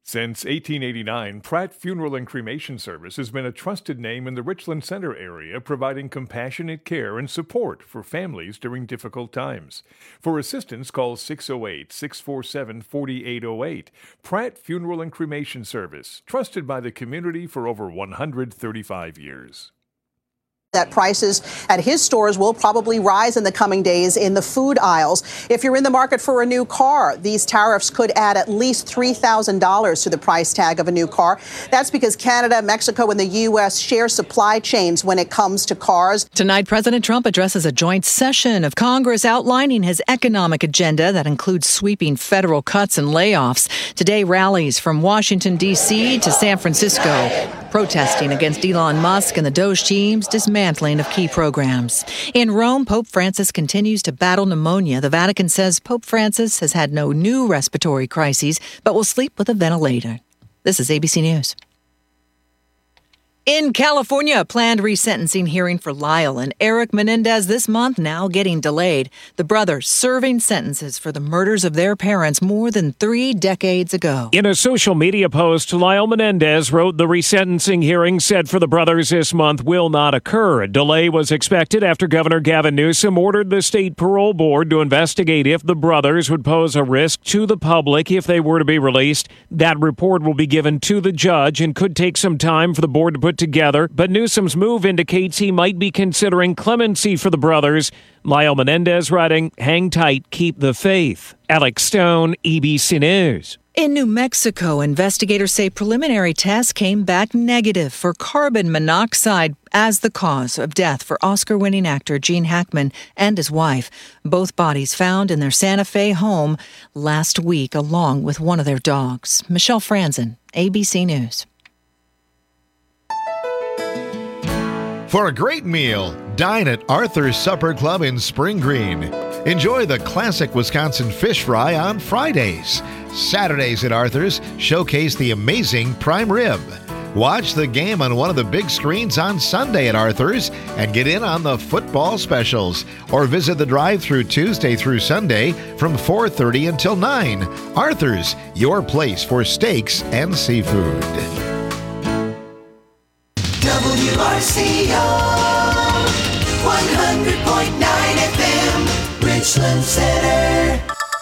Since 1889, Pratt Funeral and Cremation Service has been a trusted name in the Richland Center area, providing compassionate care and support for families during difficult times. For assistance, call 608-647-4808. Pratt Funeral and Cremation Service, trusted by the community for over 135 years. That prices at his stores will probably rise in the coming days in the food aisles. If you're in the market for a new car, these tariffs could add at least $3,000 to the price tag of a new car. That's because Canada, Mexico, and the U.S. share supply chains when it comes to cars. Tonight, President Trump addresses a joint session of Congress outlining his economic agenda that includes sweeping federal cuts and layoffs. Today, rallies from Washington, D.C. to San Francisco, protesting against Elon Musk and the Doge team's dismantling of key programs. In Rome, Pope Francis continues to battle pneumonia. The Vatican says Pope Francis has had no new respiratory crises, but will sleep with a ventilator. This is ABC News. In California, a planned resentencing hearing for Lyle and Eric Menendez this month now getting delayed. The brothers serving sentences for the murders of their parents more than 3 decades ago. In a social media post, Lyle Menendez wrote the resentencing hearing set for the brothers this month will not occur. A delay was expected after Governor Gavin Newsom ordered the state parole board to investigate if the brothers would pose a risk to the public if they were to be released. That report will be given to the judge and could take some time for the board to put together, but Newsom's move indicates he might be considering clemency for the brothers. Lyle Menendez writing, "Hang tight, keep the faith." Alex Stone, ABC News. In New Mexico, investigators say preliminary tests came back negative for carbon monoxide as the cause of death for Oscar-winning actor Gene Hackman and his wife. Both bodies found in their Santa Fe home last week, along with one of their dogs. Michelle Franzen, ABC News. For a great meal, dine at Arthur's Supper Club in Spring Green. Enjoy the classic Wisconsin fish fry on Fridays. Saturdays at Arthur's showcase the amazing prime rib. Watch the game on one of the big screens on Sunday at Arthur's and get in on the football specials. Or visit the drive-thru Tuesday through Sunday from 4:30 until 9. Arthur's, your place for steaks and seafood. WRCO 100.9 FM, Richland Center.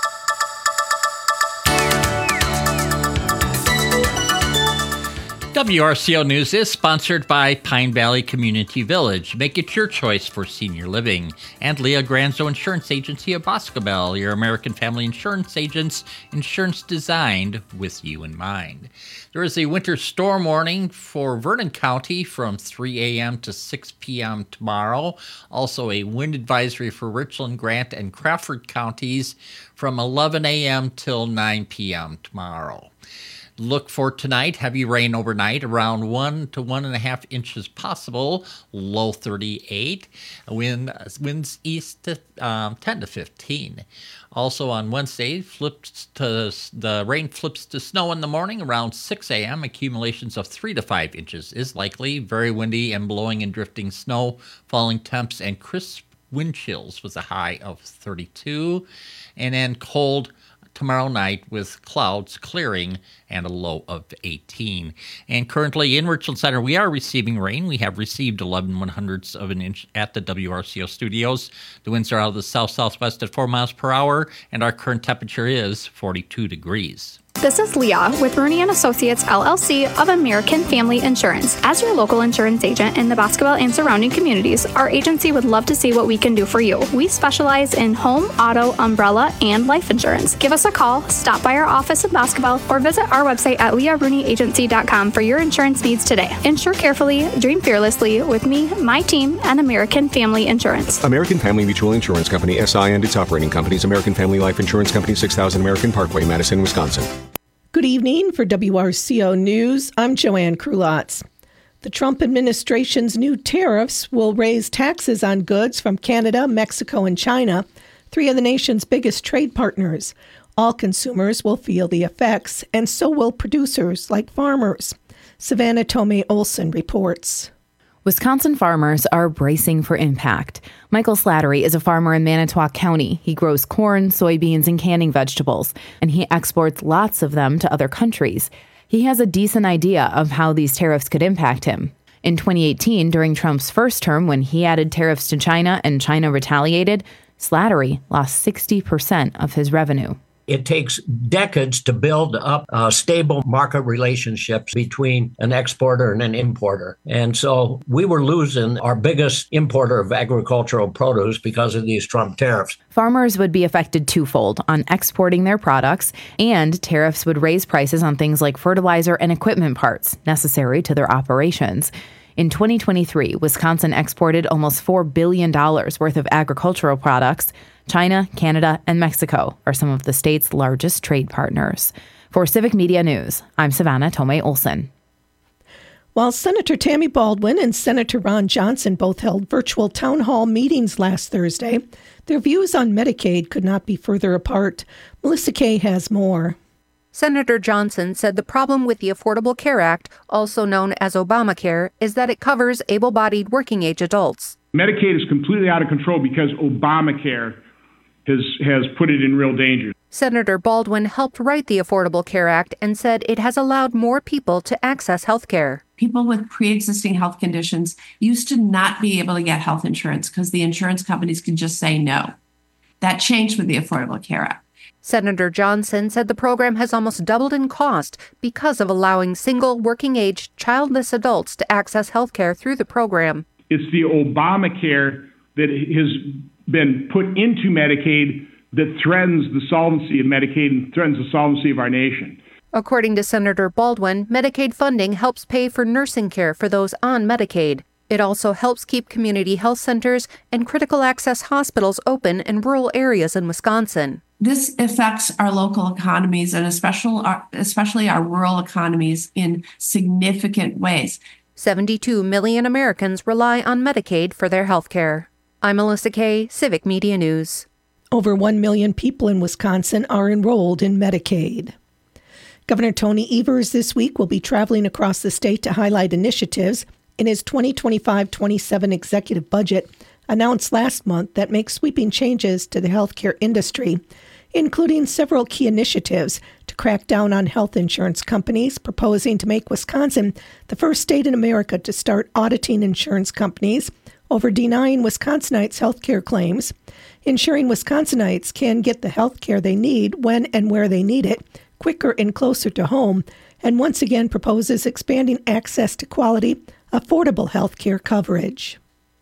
WRCO News is sponsored by Pine Valley Community Village. Make it your choice for senior living. And Leah Granzo Insurance Agency of Boscobel, your American Family Insurance agents, insurance designed with you in mind. There is a winter storm warning for Vernon County from 3 a.m. to 6 p.m. tomorrow. Also a wind advisory for Richland, Grant, and Crawford counties from 11 a.m. till 9 p.m. tomorrow. Look for tonight, heavy rain overnight, around 1 to 1.5 inches possible, low 38. Winds east to 10 to 15. Also on Wednesday, the rain flips to snow in the morning around 6 a.m. Accumulations of 3 to 5 inches is likely. Very windy and blowing and drifting snow, falling temps, and crisp wind chills with a high of 32. And then cold tomorrow night with clouds clearing and a low of 18. And currently in Richland Center, we are receiving rain. We have received 11/100ths of an inch at the WRCO studios. The winds are out of the south-southwest at 4 miles per hour, and our current temperature is 42 degrees. This is Leah with Rooney & Associates, LLC of American Family Insurance. As your local insurance agent in the Boscobel and surrounding communities, our agency would love to see what we can do for you. We specialize in home, auto, umbrella, and life insurance. Give us a call, stop by our office in Boscobel, or visit our website at leahrooneyAgency.com for your insurance needs today. Insure carefully, dream fearlessly with me, my team, and American Family Insurance. American Family Mutual Insurance Company, SI, and its operating companies, American Family Life Insurance Company, 6000 American Parkway, Madison, Wisconsin. Good evening. For WRCO News, I'm Joanne Krulotz. The Trump administration's new tariffs will raise taxes on goods from Canada, Mexico, and China, 3 of the nation's biggest trade partners. All consumers will feel the effects, and so will producers like farmers. Savannah Tomei Olson reports. Wisconsin farmers are bracing for impact. Michael Slattery is a farmer in Manitowoc County. He grows corn, soybeans, and canning vegetables, and he exports lots of them to other countries. He has a decent idea of how these tariffs could impact him. In 2018, during Trump's first term, when he added tariffs to China and China retaliated, Slattery lost 60% of his revenue. It takes decades to build up stable market relationships between an exporter and an importer. And so we were losing our biggest importer of agricultural produce because of these Trump tariffs. Farmers would be affected twofold on exporting their products, and tariffs would raise prices on things like fertilizer and equipment parts necessary to their operations. In 2023, Wisconsin exported almost $4 billion worth of agricultural products. China, Canada, and Mexico are some of the state's largest trade partners. For Civic Media News, I'm Savannah Tomei Olson. While Senator Tammy Baldwin and Senator Ron Johnson both held virtual town hall meetings last Thursday, their views on Medicaid could not be further apart. Melissa Kay has more. Senator Johnson said the problem with the Affordable Care Act, also known as Obamacare, is that it covers able-bodied working-age adults. Medicaid is completely out of control because Obamacare has put it in real danger. Senator Baldwin helped write the Affordable Care Act and said it has allowed more people to access health care. People with pre-existing health conditions used to not be able to get health insurance because the insurance companies could just say no. That changed with the Affordable Care Act. Senator Johnson said the program has almost doubled in cost because of allowing single, working-age, childless adults to access health care through the program. It's the Obamacare that has been put into Medicaid that threatens the solvency of Medicaid and threatens the solvency of our nation. According to Senator Baldwin, Medicaid funding helps pay for nursing care for those on Medicaid. It also helps keep community health centers and critical access hospitals open in rural areas in Wisconsin. This affects our local economies and especially our rural economies in significant ways. 72 million Americans rely on Medicaid for their health care. I'm Melissa Kay, Civic Media News. Over 1 million people in Wisconsin are enrolled in Medicaid. Governor Tony Evers this week will be traveling across the state to highlight initiatives in his 2025-27 executive budget announced last month that make sweeping changes to the healthcare industry, including several key initiatives to crack down on health insurance companies, proposing to make Wisconsin the first state in America to start auditing insurance companies over denying Wisconsinites healthcare claims, ensuring Wisconsinites can get the healthcare they need when and where they need it, quicker and closer to home, and once again proposes expanding access to quality, affordable healthcare coverage.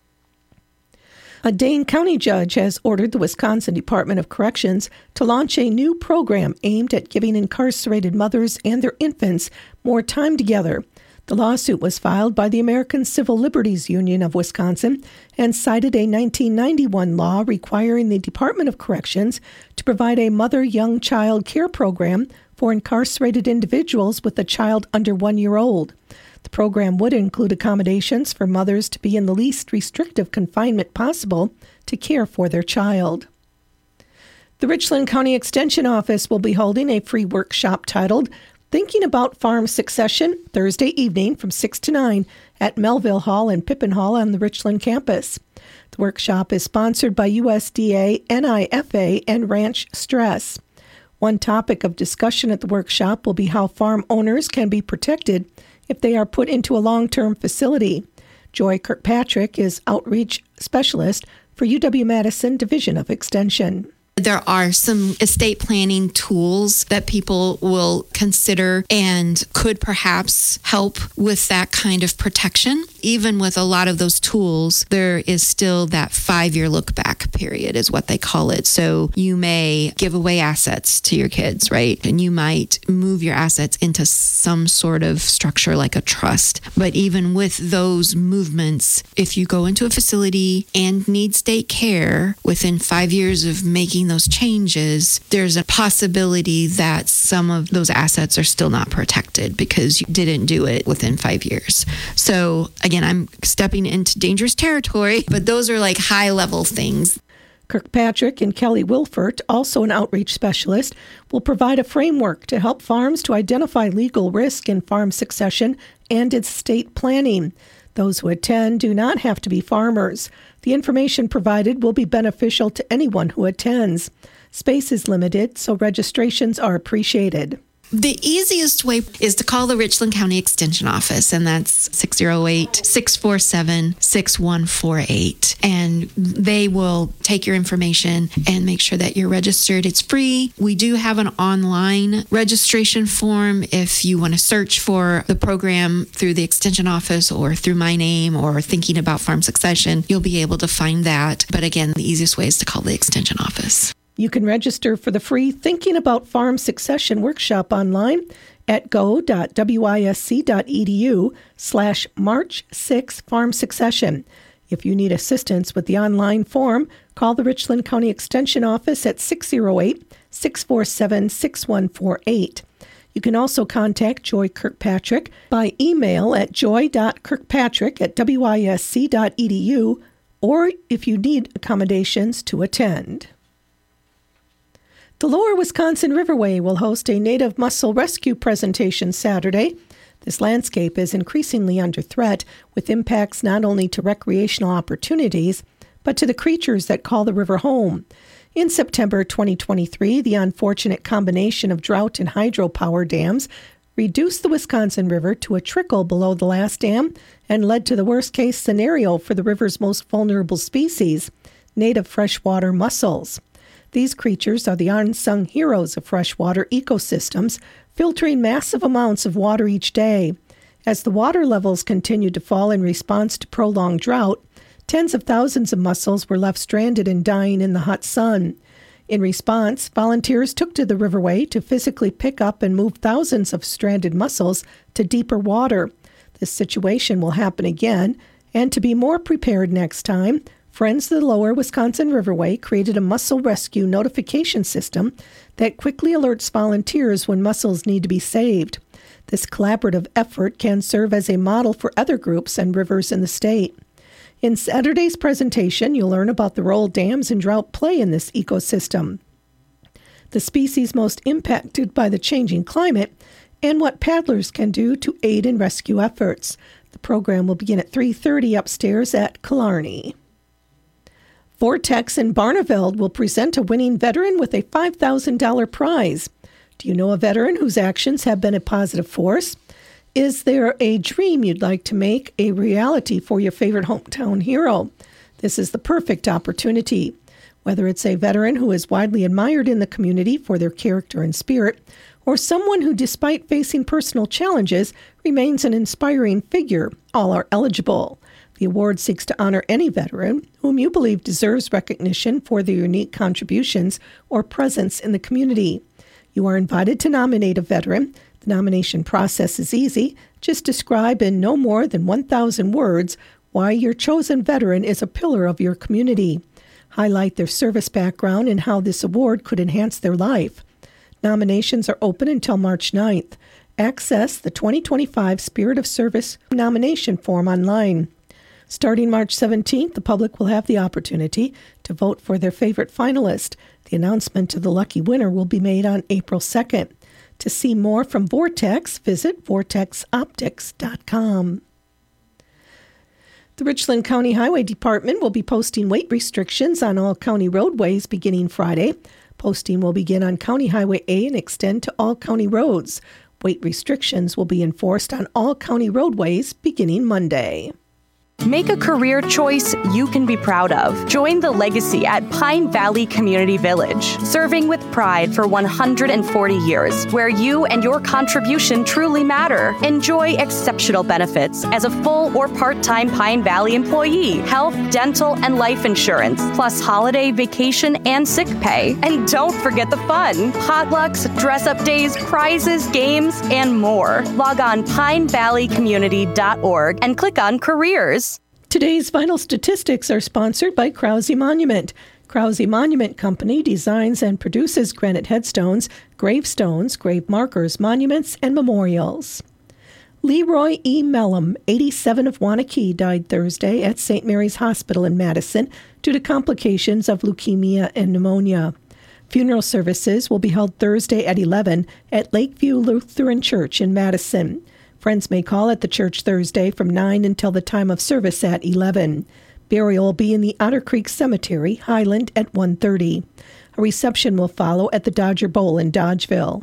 A Dane County judge has ordered the Wisconsin Department of Corrections to launch a new program aimed at giving incarcerated mothers and their infants more time together. The lawsuit was filed by the American Civil Liberties Union of Wisconsin and cited a 1991 law requiring the Department of Corrections to provide a mother-young child care program for incarcerated individuals with a child under 1 year old. The program would include accommodations for mothers to be in the least restrictive confinement possible to care for their child. The Richland County Extension Office will be holding a free workshop titled Thinking About Farm Succession Thursday evening from 6 to 9 at Melville Hall and Pippin Hall on the Richland campus. The workshop is sponsored by USDA, NIFA, and Ranch Stress. One topic of discussion at the workshop will be how farm owners can be protected if they are put into a long-term facility. Joy Kirkpatrick is Outreach Specialist for UW-Madison Division of Extension. There are some estate planning tools that people will consider and could perhaps help with that kind of protection. Even with a lot of those tools, there is still that 5-year look back period is what they call it. So you may give away assets to your kids, right? And you might move your assets into some sort of structure like a trust. But even with those movements, if you go into a facility and need state care within 5 years of making those changes, there's a possibility that some of those assets are still not protected because you didn't do it within 5 years. So again, I'm stepping into dangerous territory, but those are like high level things. Kirkpatrick and Kelly Wilfert, also an outreach specialist, will provide a framework to help farms to identify legal risk in farm succession and estate planning. Those who attend do not have to be farmers. The information provided will be beneficial to anyone who attends. Space is limited, so registrations are appreciated. The easiest way is to call the Richland County Extension Office, and that's 608-647-6148. And they will take your information and make sure that you're registered. It's free. We do have an online registration form if you want to search for the program through the Extension Office or through my name or thinking about farm succession. You'll be able to find that. But again, the easiest way is to call the Extension Office. You can register for the free Thinking About Farm Succession workshop online at go.wisc.edu/March 6 Farm Succession. If you need assistance with the online form, call the Richland County Extension Office at 608-647-6148. You can also contact Joy Kirkpatrick by email at joy.kirkpatrick@wisc.edu, or if you need accommodations to attend. The Lower Wisconsin Riverway will host a native mussel rescue presentation Saturday. This landscape is increasingly under threat, with impacts not only to recreational opportunities, but to the creatures that call the river home. In September 2023, the unfortunate combination of drought and hydropower dams reduced the Wisconsin River to a trickle below the last dam and led to the worst-case scenario for the river's most vulnerable species, native freshwater mussels. These creatures are the unsung heroes of freshwater ecosystems, filtering massive amounts of water each day. As the water levels continued to fall in response to prolonged drought, tens of thousands of mussels were left stranded and dying in the hot sun. In response, volunteers took to the riverway to physically pick up and move thousands of stranded mussels to deeper water. This situation will happen again, and to be more prepared next time, Friends of the Lower Wisconsin Riverway created a mussel rescue notification system that quickly alerts volunteers when mussels need to be saved. This collaborative effort can serve as a model for other groups and rivers in the state. In Saturday's presentation, you'll learn about the role dams and drought play in this ecosystem, the species most impacted by the changing climate, and what paddlers can do to aid in rescue efforts. The program will begin at 3:30 upstairs at Killarney. Vortex in Barneveld will present a winning veteran with a $5,000 prize. Do you know a veteran whose actions have been a positive force? Is there a dream you'd like to make a reality for your favorite hometown hero? This is the perfect opportunity. Whether it's a veteran who is widely admired in the community for their character and spirit, or someone who, despite facing personal challenges, remains an inspiring figure, all are eligible. The award seeks to honor any veteran whom you believe deserves recognition for their unique contributions or presence in the community. You are invited to nominate a veteran. The nomination process is easy. Just describe in no more than 1,000 words why your chosen veteran is a pillar of your community. Highlight their service background and how this award could enhance their life. Nominations are open until March 9th. Access the 2025 Spirit of Service nomination form online. Starting March 17th, the public will have the opportunity to vote for their favorite finalist. The announcement of the lucky winner will be made on April 2nd. To see more from Vortex, visit vortexoptics.com. The Richland County Highway Department will be posting weight restrictions on all county roadways beginning Friday. Posting will begin on County Highway A and extend to all county roads. Weight restrictions will be enforced on all county roadways beginning Monday. Make a career choice you can be proud of. Join the legacy at Pine Valley Community Village, serving with pride for 140 years, where you and your contribution truly matter. Enjoy exceptional benefits as a full or part-time Pine Valley employee, health, dental, and life insurance, plus holiday, vacation, and sick pay. And don't forget the fun. Potlucks, dress-up days, prizes, games, and more. Log on pinevalleycommunity.org and click on Careers. Today's vital statistics are sponsored by Krause Monument. Krause Monument Company designs and produces granite headstones, gravestones, grave markers, monuments, and memorials. Leroy E. Mellum, 87 of Waunakee, died Thursday at St. Mary's Hospital in Madison due to complications of leukemia and pneumonia. Funeral services will be held Thursday at 11 at Lakeview Lutheran Church in Madison. Friends may call at the church Thursday from 9 until the time of service at 11. Burial will be in the Otter Creek Cemetery, Highland, at 1:30. A reception will follow at the Dodger Bowl in Dodgeville.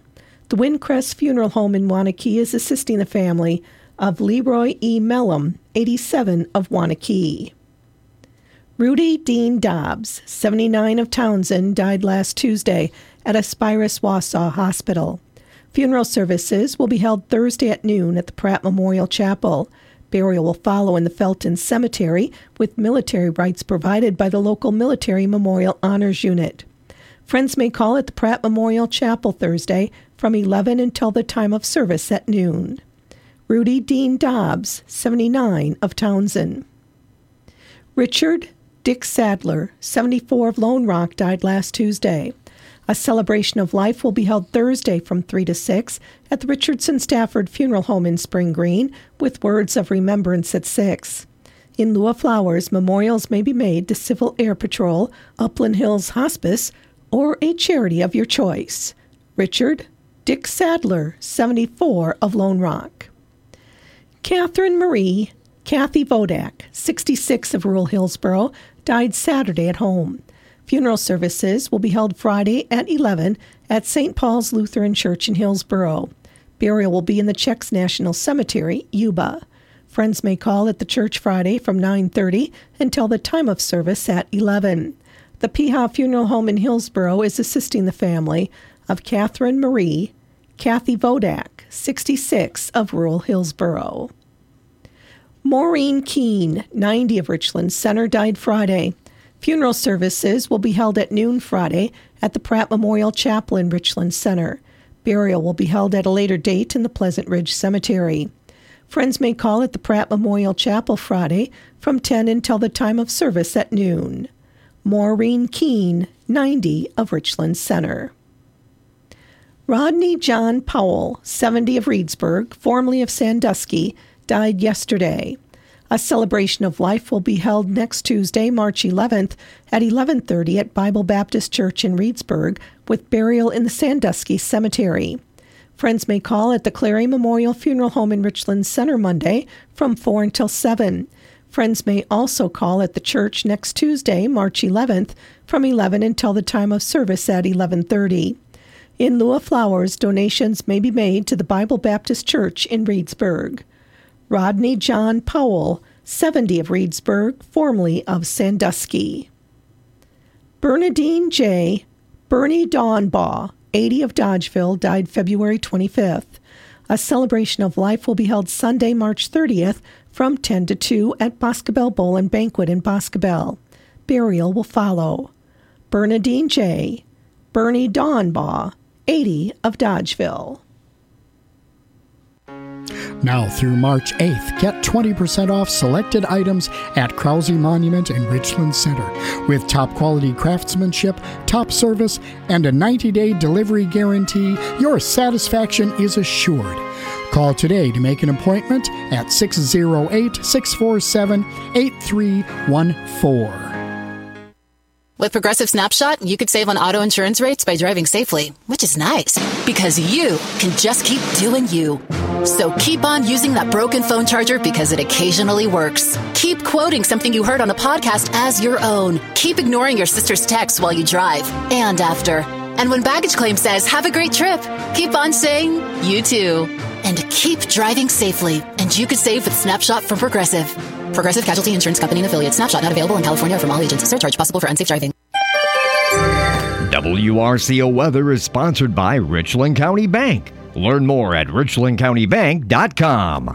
The Windcrest Funeral Home in Waunakee is assisting the family of Leroy E. Mellum, 87, of Waunakee. Rudy Dean Dobbs, 79, of Townsend, died last Tuesday at Aspirus Wausau Hospital. Funeral services will be held Thursday at noon at the Pratt Memorial Chapel. Burial will follow in the Felton Cemetery, with military rites provided by the local Military Memorial Honors Unit. Friends may call at the Pratt Memorial Chapel Thursday from 11 until the time of service at noon. Rudy Dean Dobbs, 79, of Townsend. Richard Dick Sadler, 74, of Lone Rock, died last Tuesday. A celebration of life will be held Thursday from 3 to 6 at the Richardson Stafford Funeral Home in Spring Green, with words of remembrance at 6. In lieu of flowers, memorials may be made to Civil Air Patrol, Upland Hills Hospice, or a charity of your choice. Richard Dick Sadler, 74, of Lone Rock. Catherine Marie Kathy Vodak, 66, of rural Hillsboro, died Saturday at home. Funeral services will be held Friday at 11 at St. Paul's Lutheran Church in Hillsboro. Burial will be in the Czechs National Cemetery, Yuba. Friends may call at the church Friday from 9:30 until the time of service at 11. The Piha Funeral Home in Hillsboro is assisting the family of Catherine Marie Kathy Vodak, 66, of rural Hillsboro. Maureen Keene, 90, of Richland Center, died Friday. Funeral services will be held at noon Friday at the Pratt Memorial Chapel in Richland Center. Burial will be held at a later date in the Pleasant Ridge Cemetery. Friends may call at the Pratt Memorial Chapel Friday from 10 until the time of service at noon. Maureen Keene, 90, of Richland Center. Rodney John Powell, 70, of Reedsburg, formerly of Sandusky, died yesterday. A celebration of life will be held next Tuesday, March 11th at 11:30 at Bible Baptist Church in Reedsburg, with burial in the Sandusky Cemetery. Friends may call at the Clary Memorial Funeral Home in Richland Center Monday from 4 until 7. Friends may also call at the church next Tuesday, March 11th, from 11 until the time of service at 11:30. In lieu of flowers, donations may be made to the Bible Baptist Church in Reedsburg. Rodney John Powell, 70, of Reedsburg, formerly of Sandusky. Bernadine J. Bernie Dawnbaugh, 80, of Dodgeville, died February 25th. A celebration of life will be held Sunday, March 30th, from 10 to 2 at Boscobel Bowl and Banquet in Boscobel. Burial will follow. Bernadine J. Bernie Dawnbaugh, 80, of Dodgeville. Now through March 8th, get 20% off selected items at Krause Monument in Richland Center. With top quality craftsmanship, top service, and a 90-day delivery guarantee, your satisfaction is assured. Call today to make an appointment at 608-647-8314. With Progressive Snapshot, you could save on auto insurance rates by driving safely, which is nice because you can just keep doing you. So keep on using that broken phone charger because it occasionally works. Keep quoting something you heard on a podcast as your own. Keep ignoring your sister's texts while you drive and after. And when baggage claim says, have a great trip, keep on saying, you too. And keep driving safely. And you could save with Snapshot from Progressive. Progressive Casualty Insurance Company and Affiliates. Snapshot not available in California or from all agents. Surcharge possible for unsafe driving. WRCO Weather is sponsored by Richland County Bank. Learn more at richlandcountybank.com.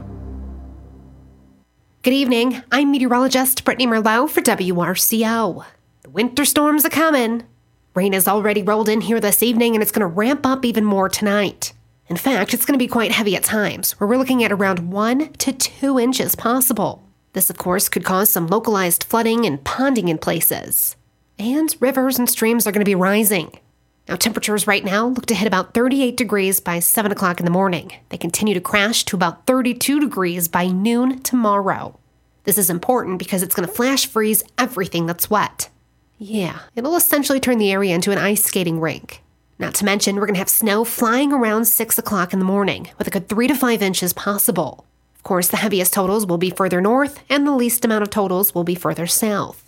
Good evening. I'm meteorologist Brittany Merlot for WRCO. The winter storms are coming. Rain has already rolled in here this evening, and it's going to ramp up even more tonight. In fact, it's going to be quite heavy at times, where we're looking at around 1 to 2 inches possible. This, of course, could cause some localized flooding and ponding in places. And rivers and streams are going to be rising. Now, temperatures right now look to hit about 38 degrees by 7 o'clock in the morning. They continue to crash to about 32 degrees by noon tomorrow. This is important because it's going to flash freeze everything that's wet. Yeah, it'll essentially turn the area into an ice skating rink. Not to mention, we're going to have snow flying around 6 o'clock in the morning, with a good 3 to 5 inches possible. Of course, the heaviest totals will be further north, and the least amount of totals will be further south.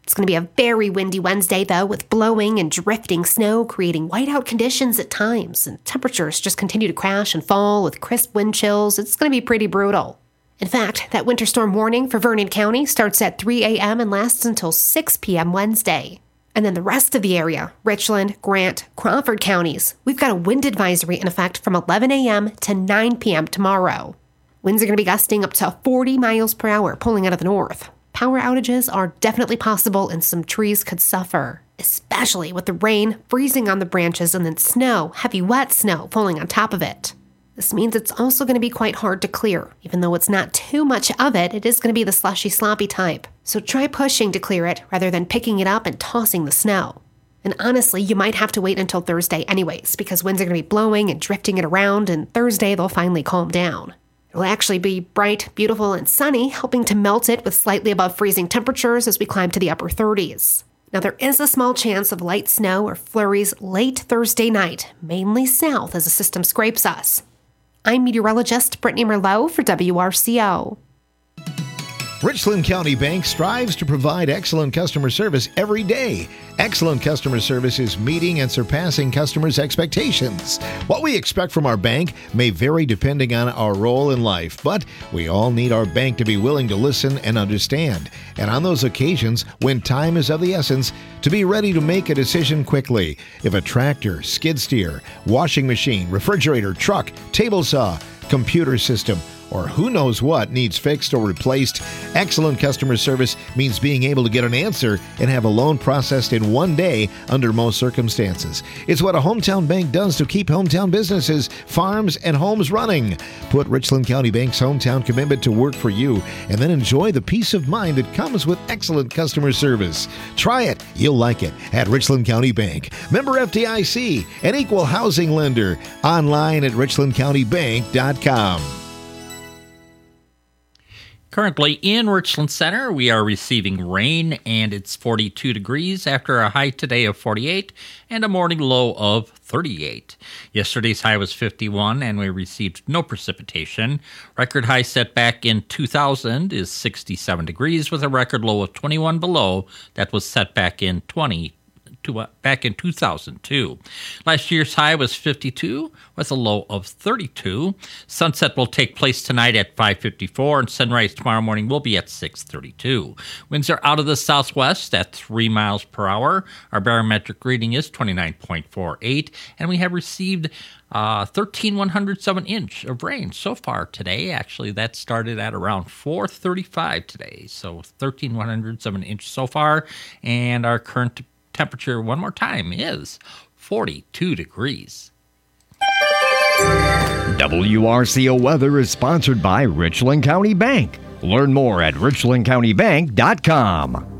It's going to be a very windy Wednesday, though, with blowing and drifting snow creating whiteout conditions at times, and temperatures just continue to crash and fall with crisp wind chills. It's going to be pretty brutal. In fact, that winter storm warning for Vernon County starts at 3 a.m. and lasts until 6 p.m. Wednesday. And then the rest of the area, Richland, Grant, Crawford counties, we've got a wind advisory in effect from 11 a.m. to 9 p.m. tomorrow. Winds are going to be gusting up to 40 miles per hour, pulling out of the north. Power outages are definitely possible and some trees could suffer, especially with the rain freezing on the branches and then snow, heavy wet snow, falling on top of it. This means it's also going to be quite hard to clear. Even though it's not too much of it, it is going to be the slushy, sloppy type. So try pushing to clear it rather than picking it up and tossing the snow. And honestly, you might have to wait until Thursday anyways, because winds are going to be blowing and drifting it around, and Thursday they'll finally calm down. It'll actually be bright, beautiful, and sunny, helping to melt it with slightly above freezing temperatures as we climb to the upper 30s. Now, there is a small chance of light snow or flurries late Thursday night, mainly south as the system scrapes us. I'm meteorologist Brittany Merlot for WRCO. Richland County Bank strives to provide excellent customer service every day. Excellent customer service is meeting and surpassing customers' expectations. What we expect from our bank may vary depending on our role in life, but we all need our bank to be willing to listen and understand. And on those occasions, when time is of the essence, to be ready to make a decision quickly. If a tractor, skid steer, washing machine, refrigerator, truck, table saw, computer system, or who knows what needs fixed or replaced, excellent customer service means being able to get an answer and have a loan processed in one day under most circumstances. It's what a hometown bank does to keep hometown businesses, farms, and homes running. Put Richland County Bank's hometown commitment to work for you and then enjoy the peace of mind that comes with excellent customer service. Try it. You'll like it at Richland County Bank. Member FDIC, an equal housing lender. Online at richlandcountybank.com. Currently in Richland Center, we are receiving rain, and it's 42 degrees after a high today of 48 and a morning low of 38. Yesterday's high was 51, and we received no precipitation. Record high set back in 2000 is 67 degrees with a record low of 21 below. That was set back in 2002. Last year's high was 52 with a low of 32. Sunset will take place tonight at 5:54 and sunrise tomorrow morning will be at 6:32. Winds are out of the southwest at 3 miles per hour. Our barometric reading is 29.48 and we have received 13/107 inch of rain so far today. Actually, that started at around 4:35 today. So 13/107 inch so far, and our current temperature one more time is 42 degrees. WRCO weather is sponsored by Richland County Bank. Learn more at richlandcountybank.com.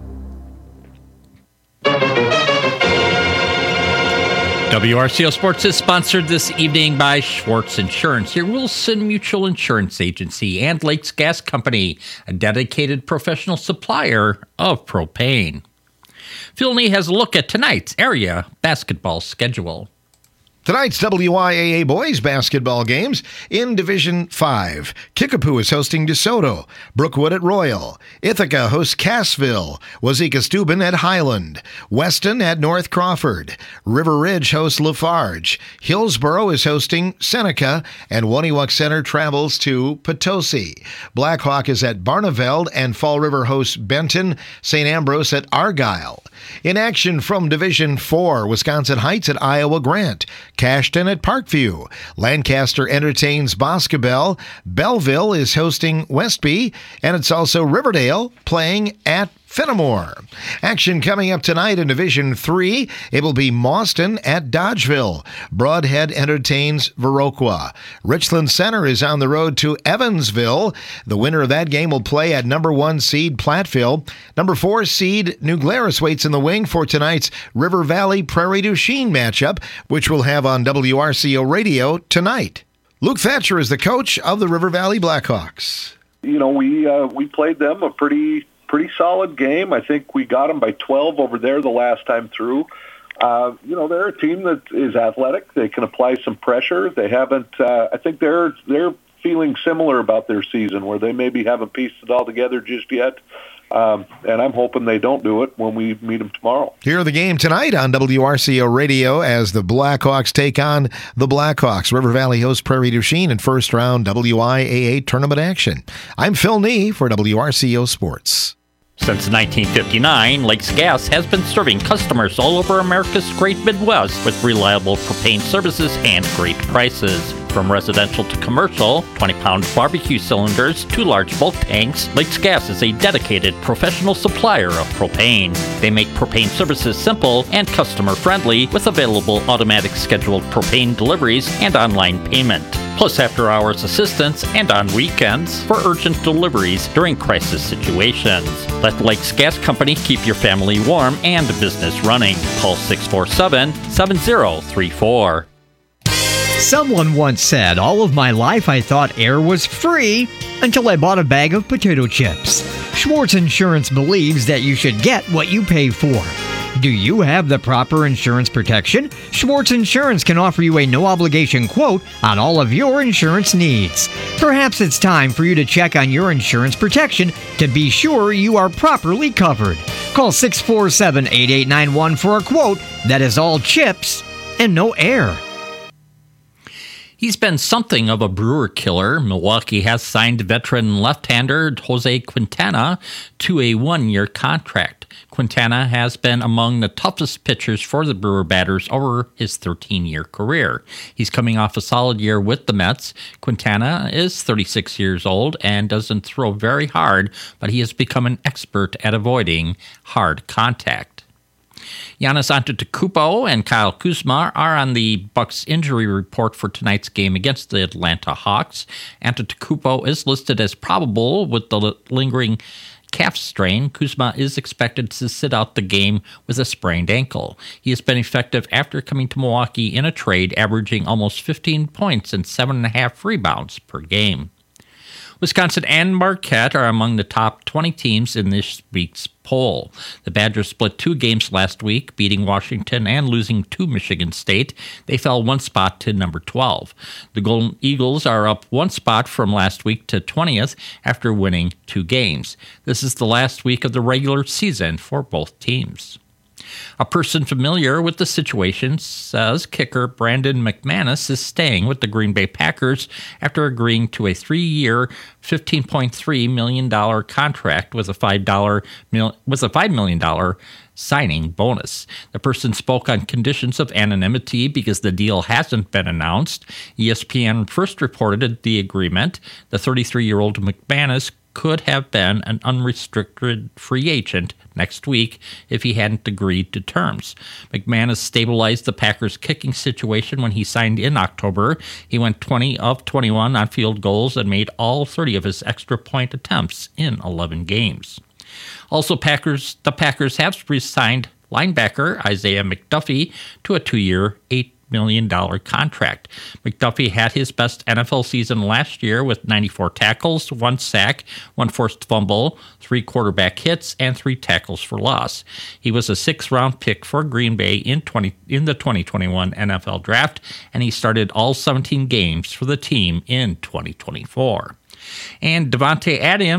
WRCO Sports is sponsored this evening by Schwartz Insurance, your Wilson Mutual Insurance Agency, and Lakes Gas Company, a dedicated professional supplier of propane. Filney has a look at tonight's area basketball schedule. Tonight's WIAA boys basketball games in Division 5. Kickapoo is hosting DeSoto. Brookwood at Royal. Ithaca hosts Cassville. Wazeeka Steuben at Highland. Weston at North Crawford. River Ridge hosts Lafarge. Hillsboro is hosting Seneca. And Waniwak Center travels to Potosi. Blackhawk is at Barneveld and Fall River hosts Benton. St. Ambrose at Argyle. In action from Division 4, Wisconsin Heights at Iowa Grant. Cashton at Parkview. Lancaster entertains Boscobel. Belleville is hosting Westby. And it's also Riverdale playing at Fenimore. Action coming up tonight in Division 3. It will be Mauston at Dodgeville. Broadhead entertains Viroqua. Richland Center is on the road to Evansville. The winner of that game will play at number 1 seed Platteville. Number 4 seed New Glarus waits in the wing for tonight's River Valley Prairie du Chien matchup, which we'll have on WRCO Radio tonight. Luke Thatcher is the coach of the River Valley Blackhawks. You know, we played them a pretty solid game. I think we got them by 12 over there the last time through. They're a team that is athletic. They can apply some pressure. They haven't. I think they're feeling similar about their season, where they maybe haven't pieced it all together just yet. And I'm hoping they don't do it when we meet them tomorrow. Hear the game tonight on WRCO Radio as the Blackhawks take on the Blackhawks. River Valley hosts Prairie du Chien in first round WIAA tournament action. I'm Phil Nee for WRCO Sports. Since 1959, Lakes Gas has been serving customers all over America's great Midwest with reliable propane services and great prices. From residential to commercial, 20-pound barbecue cylinders to large bulk tanks, Lakes Gas is a dedicated professional supplier of propane. They make propane services simple and customer-friendly with available automatic scheduled propane deliveries and online payment, plus after-hours assistance and on weekends for urgent deliveries during crisis situations. Let Lakes Gas Company keep your family warm and business running. Call 647-7034. Someone once said, all of my life I thought air was free until I bought a bag of potato chips. Schwartz Insurance believes that you should get what you pay for. Do you have the proper insurance protection? Schwartz Insurance can offer you a no-obligation quote on all of your insurance needs. Perhaps it's time for you to check on your insurance protection to be sure you are properly covered. Call 647-8891 for a quote that is all chips and no air. He's been something of a Brewer killer. Milwaukee has signed veteran left-hander Jose Quintana to a one-year contract. Quintana has been among the toughest pitchers for the Brewer batters over his 13-year career. He's coming off a solid year with the Mets. Quintana is 36 years old and doesn't throw very hard, but he has become an expert at avoiding hard contact. Giannis Antetokounmpo and Kyle Kuzma are on the Bucks injury report for tonight's game against the Atlanta Hawks. Antetokounmpo is listed as probable with the lingering calf strain. Kuzma is expected to sit out the game with a sprained ankle. He has been effective after coming to Milwaukee in a trade, averaging almost 15 points and 7.5 rebounds per game. Wisconsin and Marquette are among the top 20 teams in this week's poll. The Badgers split 2 games last week, beating Washington and losing to Michigan State. They fell 1 spot to number 12. The Golden Eagles are up 1 spot from last week to 20th after winning 2 games. This is the last week of the regular season for both teams. A person familiar with the situation says kicker Brandon McManus is staying with the Green Bay Packers after agreeing to a 3-year, $15.3 million contract with a $5 million signing bonus. The person spoke on conditions of anonymity because the deal hasn't been announced. ESPN first reported the agreement. The 33-year-old McManus could have been an unrestricted free agent next week if he hadn't agreed to terms. McManus stabilized the Packers' kicking situation when he signed in October. He went 20 of 21 on field goals and made all 30 of his extra point attempts in 11 games. Also, the Packers have re-signed linebacker Isaiah McDuffie to a 2-year, $8 million contract. McDuffie had his best NFL season last year with 94 tackles, 1 sack, 1 forced fumble, 3 quarterback hits, and 3 tackles for loss. He was a 6th-round pick for Green Bay in the 2021 NFL Draft, and he started all 17 games for the team in 2024. And Davante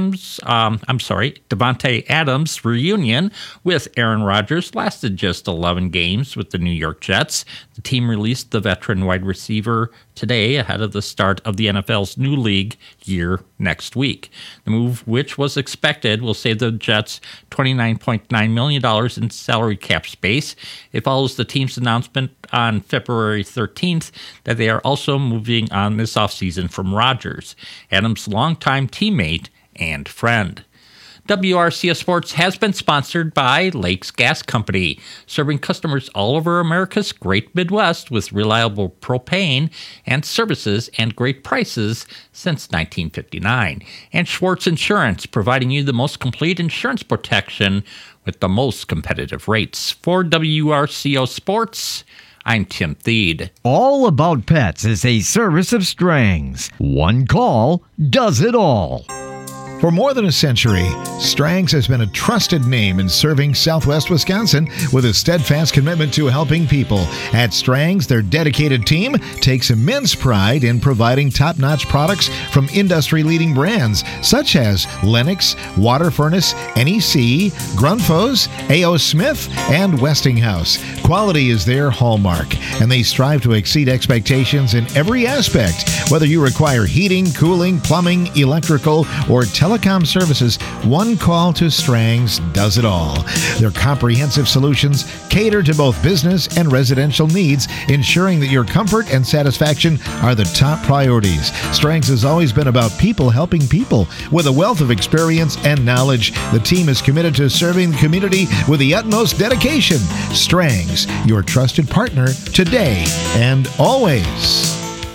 Adams' reunion with Aaron Rodgers lasted just 11 games with the New York Jets. The team released the veteran wide receiver today ahead of the start of the NFL's new league year next week. The move, which was expected, will save the Jets $29.9 million in salary cap space. It follows the team's announcement on February 13th that they are also moving on this offseason from Rodgers, Adams' longtime teammate and friend. WRCO Sports has been sponsored by Lakes Gas Company, serving customers all over America's great Midwest with reliable propane and services and great prices since 1959. And Schwartz Insurance, providing you the most complete insurance protection with the most competitive rates. For WRCO Sports, I'm Tim Thede. All About Pets is a service of Strang's. One call does it all. For more than a century, Strang's has been a trusted name in serving Southwest Wisconsin with a steadfast commitment to helping people. At Strang's, their dedicated team takes immense pride in providing top-notch products from industry-leading brands such as Lennox, Water Furnace, NEC, Grundfos, A.O. Smith, and Westinghouse. Quality is their hallmark, and they strive to exceed expectations in every aspect. Whether you require heating, cooling, plumbing, electrical, or telecom services, one call to Strang's does it all. Their comprehensive solutions cater to both business and residential needs, ensuring that your comfort and satisfaction are the top priorities. Strang's has always been about people helping people. With a wealth of experience and knowledge, the team is committed to serving the community with the utmost dedication. Strang's, your trusted partner today and always.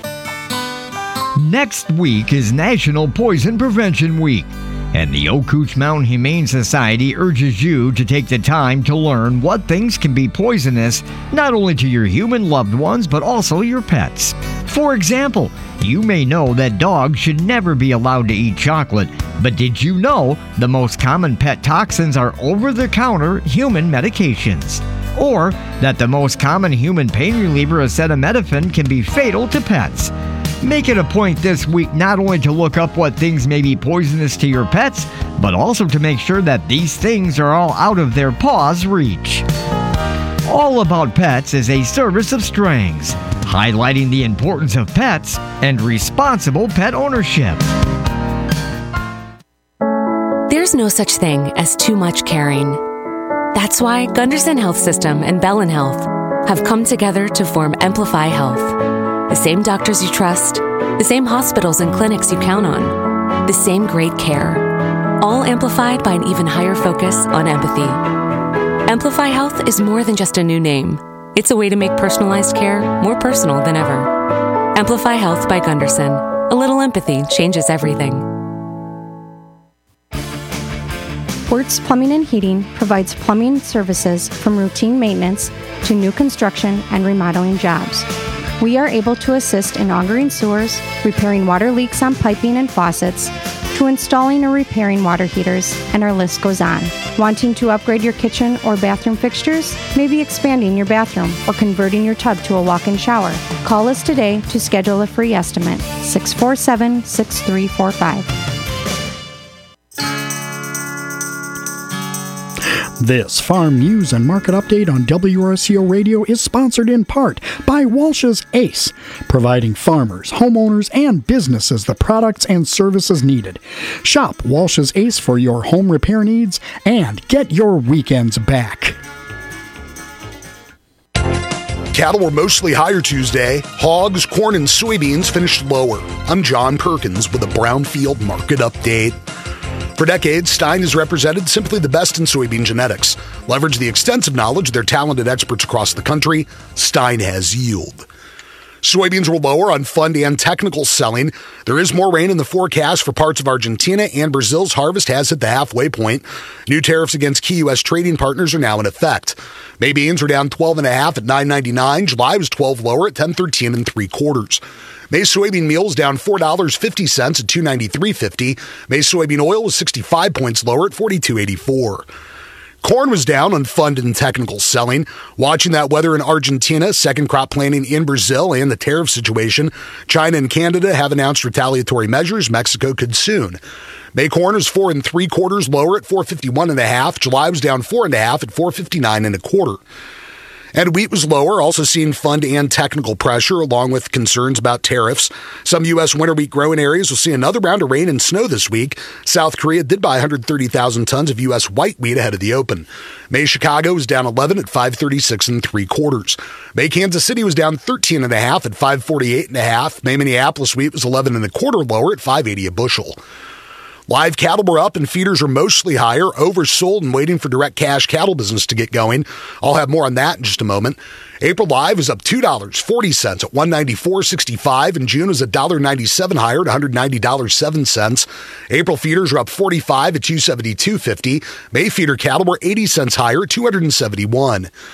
Next week is National Poison Prevention Week, and the Okootz Mountain Humane Society urges you to take the time to learn what things can be poisonous, not only to your human loved ones, but also your pets. For example, you may know that dogs should never be allowed to eat chocolate, but did you know the most common pet toxins are over-the-counter human medications? Or that the most common human pain reliever, acetaminophen, can be fatal to pets? Make it a point this week not only to look up what things may be poisonous to your pets, but also to make sure that these things are all out of their paws' reach. All About Pets is a service of Strang's, highlighting the importance of pets and responsible pet ownership. There's no such thing as too much caring. That's why Gunderson Health System and Bellin Health have come together to form Amplify Health. The same doctors you trust, the same hospitals and clinics you count on, the same great care, all amplified by an even higher focus on empathy. Amplify Health is more than just a new name. It's a way to make personalized care more personal than ever. Amplify Health by Gunderson. A little empathy changes everything. Wertz Plumbing and Heating provides plumbing services from routine maintenance to new construction and remodeling jobs. We are able to assist in augering sewers, repairing water leaks on piping and faucets, to installing or repairing water heaters, and our list goes on. Wanting to upgrade your kitchen or bathroom fixtures? Maybe expanding your bathroom or converting your tub to a walk-in shower? Call us today to schedule a free estimate. 647-6345. This Farm News and Market Update on WRCO Radio is sponsored in part by Walsh's Ace, providing farmers, homeowners, and businesses the products and services needed. Shop Walsh's Ace for your home repair needs and get your weekends back. Cattle were mostly higher Tuesday. Hogs, corn, and soybeans finished lower. I'm John Perkins with a Brownfield Market Update. For decades, Stein has represented simply the best in soybean genetics. Leverage the extensive knowledge of their talented experts across the country. Stein has yield. Soybeans were lower on fund and technical selling. There is more rain in the forecast for parts of Argentina, and Brazil's harvest has hit the halfway point. New tariffs against key U.S. trading partners are now in effect. May beans were down 12.5 at $9.99. July was 12 lower at $10.13 3/4. May soybean meal was down $4.50 at $2.9350. May soybean oil was 65 points lower at $42.84. Corn was down on fund and technical selling. Watching that weather in Argentina, second crop planting in Brazil, and the tariff situation, China and Canada have announced retaliatory measures. Mexico could soon. May corn was 4 3/4 lower at $4.51.5. July was down 4.5 at $4.59 1/4. And wheat was lower, also seeing fund and technical pressure, along with concerns about tariffs. Some U.S. winter wheat growing areas will see another round of rain and snow this week. South Korea did buy 130,000 tons of U.S. white wheat ahead of the open. May Chicago was down 11 at $5.36 3/4. May Kansas City was down 13.5 at $5.48.5. May Minneapolis wheat was 11 1/4 lower at $5.80 a bushel. Live cattle were up and feeders are mostly higher, oversold and waiting for direct cash cattle business to get going. I'll have more on that in just a moment. April live was up $2.40 at $194.65, and June was $1.97 higher at $190.07. April feeders were up 45 at $272.50. May feeder cattle were 80 cents higher at $271.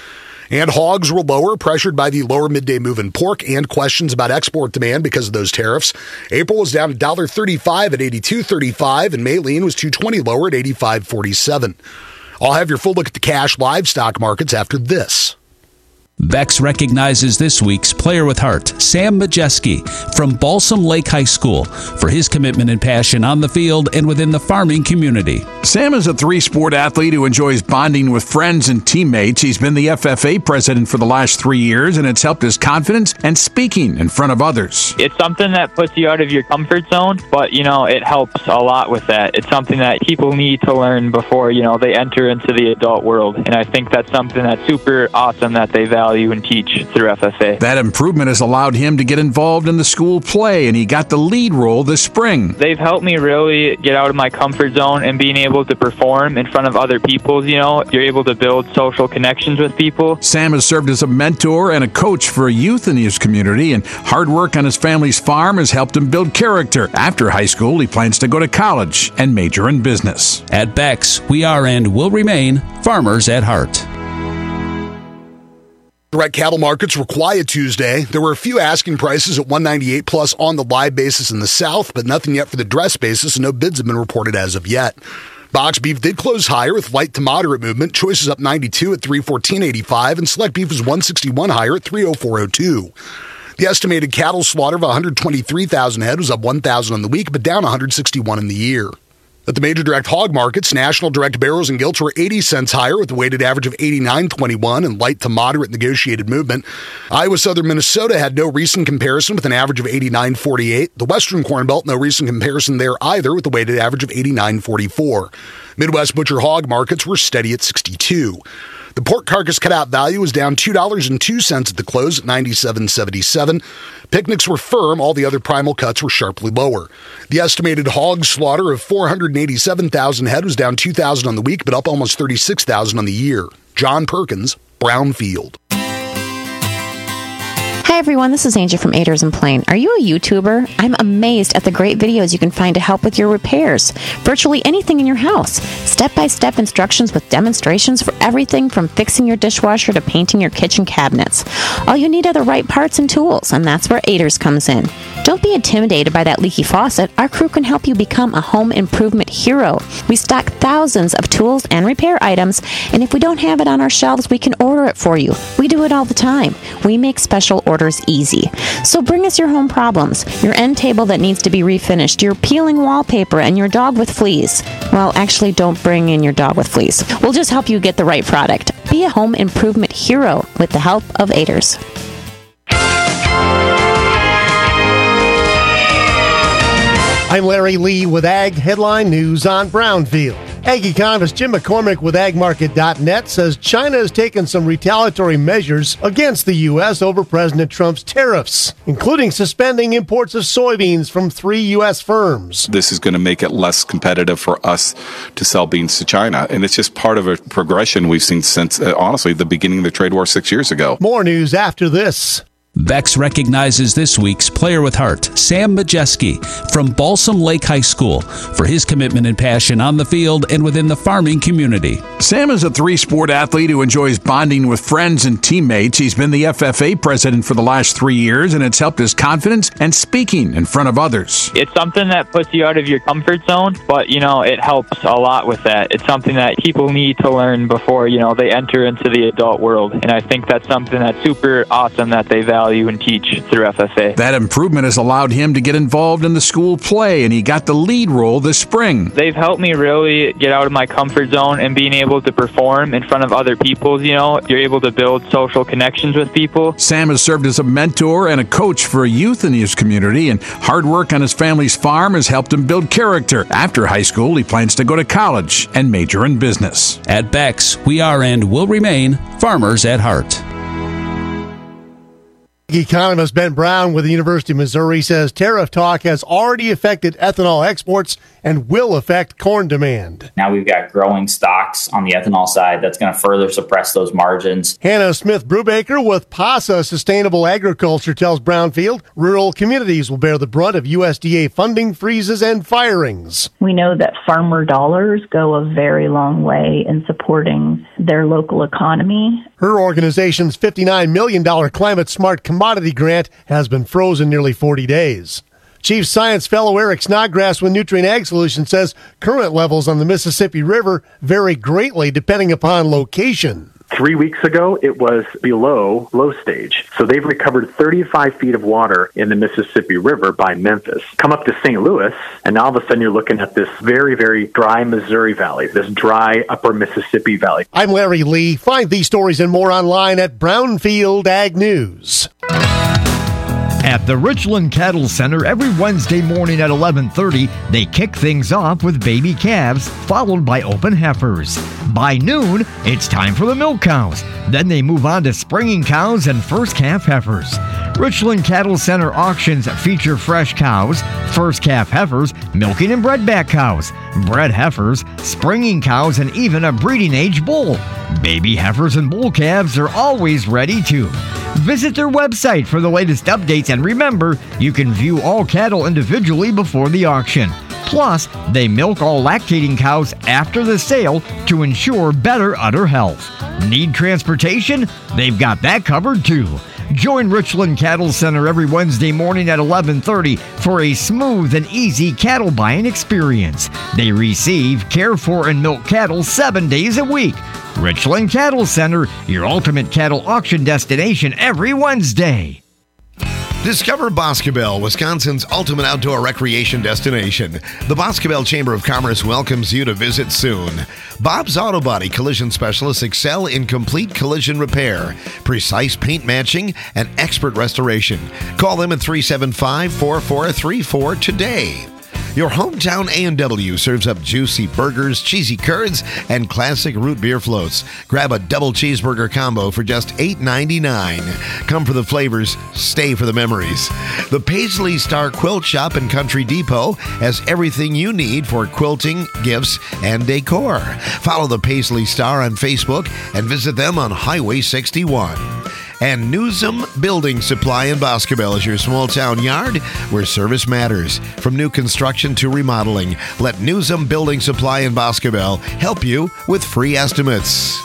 And hogs were lower, pressured by the lower midday move in pork and questions about export demand because of those tariffs. April was down $1.35 at $82.35, and May lean was $2.20 lower at $85.47. I'll have your full look at the cash livestock markets after this. Bex recognizes this week's Player with Heart, Sam Majeski from Balsam Lake High School, for his commitment and passion on the field and within the farming community. Sam is a three-sport athlete who enjoys bonding with friends and teammates. He's been the FFA president for the last 3 years, and it's helped his confidence and speaking in front of others. It's something that puts you out of your comfort zone, but, it helps a lot with that. It's something that people need to learn before, they enter into the adult world, and I think that's something that's super awesome that they value and teach through FFA. That improvement has allowed him to get involved in the school play, and he got the lead role this spring. They've helped me really get out of my comfort zone and being able to perform in front of other people. You're able to build social connections with people. Sam has served as a mentor and a coach for youth in his community, and hard work on his family's farm has helped him build character. After high school, he plans to go to college and major in business. At Bex, we are and will remain farmers at heart. Direct cattle markets were quiet Tuesday. There were a few asking prices at $198 plus on the live basis in the south, but nothing yet for the dress basis, and no bids have been reported as of yet. Box beef did close higher with light to moderate movement. Choices up 92 at $314.85, and select beef was 161 higher at $304.02. The estimated cattle slaughter of 123,000 head was up 1,000 on the week, but down 161 in the year. At the major direct hog markets, national direct barrows and gilts were 80 cents higher with a weighted average of 89.21 and light to moderate negotiated movement. Iowa Southern Minnesota had no recent comparison with an average of 89.48. The Western Corn Belt, no recent comparison there either with a weighted average of 89.44. Midwest butcher hog markets were steady at 62. The pork carcass cutout value was down $2.02 at the close at $97.77. Picnics were firm. All the other primal cuts were sharply lower. The estimated hog slaughter of 487,000 head was down 2,000 on the week, but up almost 36,000 on the year. John Perkins, Brownfield. Hi everyone, this is Angie from Aders and Plain. Are you a YouTuber? I'm amazed at the great videos you can find to help with your repairs. Virtually anything in your house. Step-by-step instructions with demonstrations for everything from fixing your dishwasher to painting your kitchen cabinets. All you need are the right parts and tools, and that's where Aders comes in. Don't be intimidated by that leaky faucet. Our crew can help you become a home improvement hero. We stock thousands of tools and repair items, and if we don't have it on our shelves, we can order it for you. We do it all the time. We make special orders easy. So bring us your home problems, your end table that needs to be refinished, your peeling wallpaper, and your dog with fleas. Well, actually, don't bring in your dog with fleas. We'll just help you get the right product. Be a home improvement hero with the help of Aders. I'm Larry Lee with Ag Headline News on Brownfield. Ag economist Jim McCormick with AgMarket.net says China has taken some retaliatory measures against the U.S. over President Trump's tariffs, including suspending imports of soybeans from 3 U.S. firms. This is going to make it less competitive for us to sell beans to China, and it's just part of a progression we've seen since, honestly, the beginning of the trade war 6 years ago. More news after this. Bex recognizes this week's Player with Heart, Sam Majeski from Balsam Lake High School, for his commitment and passion on the field and within the farming community. Sam is a three-sport athlete who enjoys bonding with friends and teammates. He's been the FFA president for the last 3 years, and it's helped his confidence and speaking in front of others. It's something that puts you out of your comfort zone, but, it helps a lot with that. It's something that people need to learn before, they enter into the adult world, and I think that's something that's super awesome that they value and teach through FFA. That improvement has allowed him to get involved in the school play, and he got the lead role this spring. They've helped me really get out of my comfort zone and being able to perform in front of other people. You're able to build social connections with people. Sam has served as a mentor and a coach for youth in his community, and hard work on his family's farm has helped him build character. After high school, he plans to go to college and major in business. At Bex, we are and will remain farmers at heart. Economist Ben Brown with the University of Missouri says tariff talk has already affected ethanol exports and will affect corn demand. Now we've got growing stocks on the ethanol side that's going to further suppress those margins. Hannah Smith-Brubaker with PASA Sustainable Agriculture tells Brownfield rural communities will bear the brunt of USDA funding freezes and firings. We know that farmer dollars go a very long way in supporting their local economy, Her organization's $59 million Climate Smart Commodity Grant has been frozen nearly 40 days. Chief Science Fellow Eric Snodgrass with Nutrient Ag Solutions says current levels on the Mississippi River vary greatly depending upon location. 3 weeks ago, it was below low stage. So they've recovered 35 feet of water in the Mississippi River by Memphis. Come up to St. Louis, and now all of a sudden you're looking at this very, very dry Missouri Valley, this dry upper Mississippi Valley. I'm Larry Lee. Find these stories and more online at Brownfield Ag News. At the Richland Cattle Center, every Wednesday morning at 11:30, they kick things off with baby calves, followed by open heifers. By noon, it's time for the milk cows. Then they move on to springing cows and first calf heifers. Richland Cattle Center auctions feature fresh cows, first calf heifers, milking and bredback cows, bred heifers, springing cows, and even a breeding age bull. Baby heifers and bull calves are always ready too. Visit their website for the latest updates, and remember, you can view all cattle individually before the auction. Plus, they milk all lactating cows after the sale to ensure better udder health. Need transportation? They've got that covered too. Join Richland Cattle Center every Wednesday morning at 11:30 for a smooth and easy cattle buying experience. They receive, care for, and milk cattle 7 days a week. Richland Cattle Center, your ultimate cattle auction destination every Wednesday. Discover Boscobel, Wisconsin's ultimate outdoor recreation destination. The Boscobel Chamber of Commerce welcomes you to visit soon. Bob's Auto Body collision specialists excel in complete collision repair, precise paint matching, and expert restoration. Call them at 375-4434 today. Your hometown A&W serves up juicy burgers, cheesy curds, and classic root beer floats. Grab a double cheeseburger combo for just $8.99. Come for the flavors, stay for the memories. The Paisley Star Quilt Shop and Country Depot has everything you need for quilting, gifts, and decor. Follow the Paisley Star on Facebook and visit them on Highway 61. And Newsom Building Supply in Boscobel is your small town yard where service matters. From new construction to remodeling, let Newsom Building Supply in Boscobel help you with free estimates.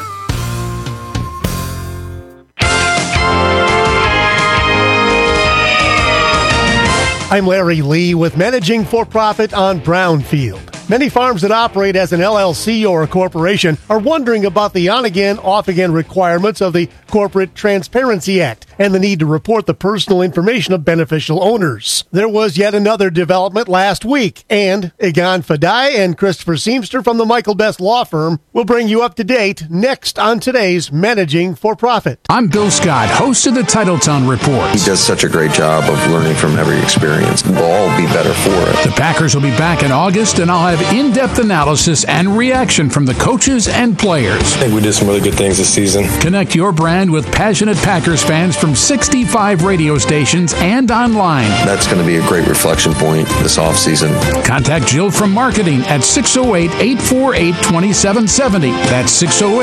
I'm Larry Lee with Managing for Profit on Brownfield. Many farms that operate as an LLC or a corporation are wondering about the on-again, off-again requirements of the Corporate Transparency Act and the need to report the personal information of beneficial owners. There was yet another development last week, and Egon Fadai and Christopher Seamster from the Michael Best Law Firm will bring you up to date next on today's Managing for Profit. I'm Bill Scott, host of the Titletown Report. He does such a great job of learning from every experience. We'll all be better for it. The Packers will be back in August, and I'll have in-depth analysis and reaction from the coaches and players. I think we did some really good things this season. Connect your brand with passionate Packers fans from 65 radio stations and online. That's going to be a great reflection point this offseason. Contact Jill from marketing at 608-848-2770. That's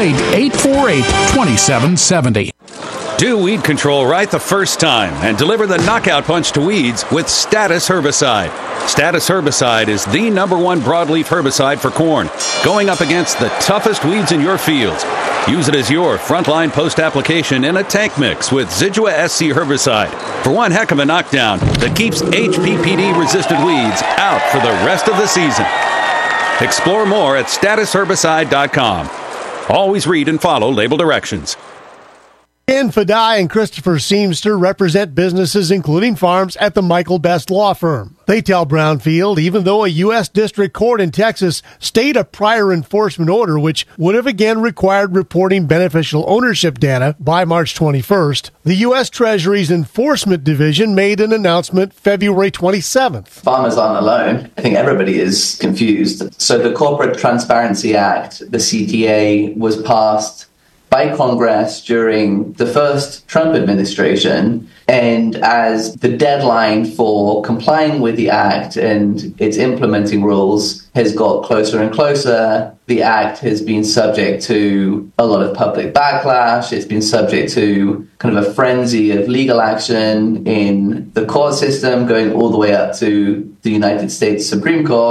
608-848-2770. Do weed control right the first time and deliver the knockout punch to weeds with Status Herbicide. Status Herbicide is the #1 broadleaf herbicide for corn, going up against the toughest weeds in your fields. Use it as your frontline post-application in a tank mix with Zidua SC herbicide for one heck of a knockdown that keeps HPPD-resistant weeds out for the rest of the season. Explore more at statusherbicide.com. Always read and follow label directions. Ken Fadai and Christopher Seamster represent businesses including farms at the Michael Best Law Firm. They tell Brownfield even though a U.S. District Court in Texas stayed a prior enforcement order which would have again required reporting beneficial ownership data by March 21st, the U.S. Treasury's Enforcement Division made an announcement February 27th. Farmers aren't alone. I think everybody is confused. So the Corporate Transparency Act, the CTA, was passed by Congress during the first Trump administration, and as the deadline for complying with the act and its implementing rules has got closer and closer, the act has been subject to a lot of public backlash. It's been subject to kind of a frenzy of legal action in the court system, going all the way up to the United States Supreme Court.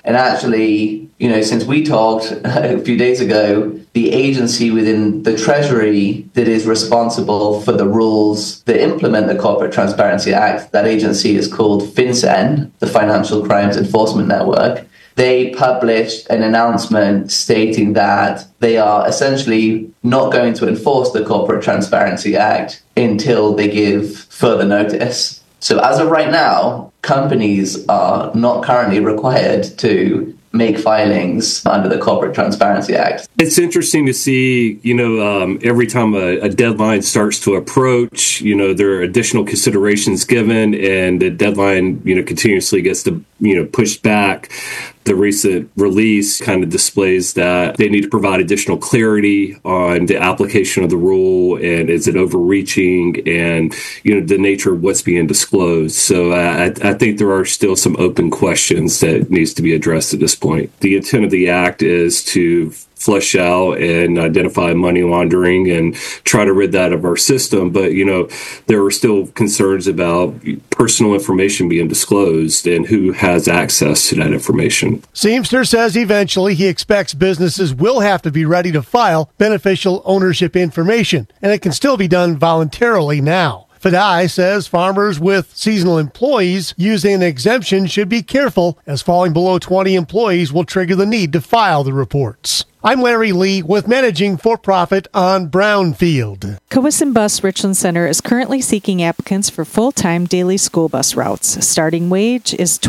And actually, since we talked a few days ago, the agency within the Treasury that is responsible for the rules that implement the Corporate Transparency Act, that agency is called FinCEN, the Financial Crimes Enforcement Network. They published an announcement stating that they are essentially not going to enforce the Corporate Transparency Act until they give further notice. So as of right now, companies are not currently required to make filings under the Corporate Transparency Act. It's interesting to see, every time a deadline starts to approach, there are additional considerations given, and the deadline, continuously gets pushed back. The recent release kind of displays that they need to provide additional clarity on the application of the rule, and is it overreaching, and the nature of what's being disclosed. So I think there are still some open questions that needs to be addressed at this point. The intent of the act is to flush out and identify money laundering and try to rid that of our system. But, there are still concerns about personal information being disclosed and who has access to that information. Seamster says eventually he expects businesses will have to be ready to file beneficial ownership information, and it can still be done voluntarily now. Fadai says farmers with seasonal employees using an exemption should be careful, as falling below 20 employees will trigger the need to file the reports. I'm Larry Lee with Managing For Profit on Brownfield. Cowesson Bus Richland Center is currently seeking applicants for full-time daily school bus routes. Starting wage is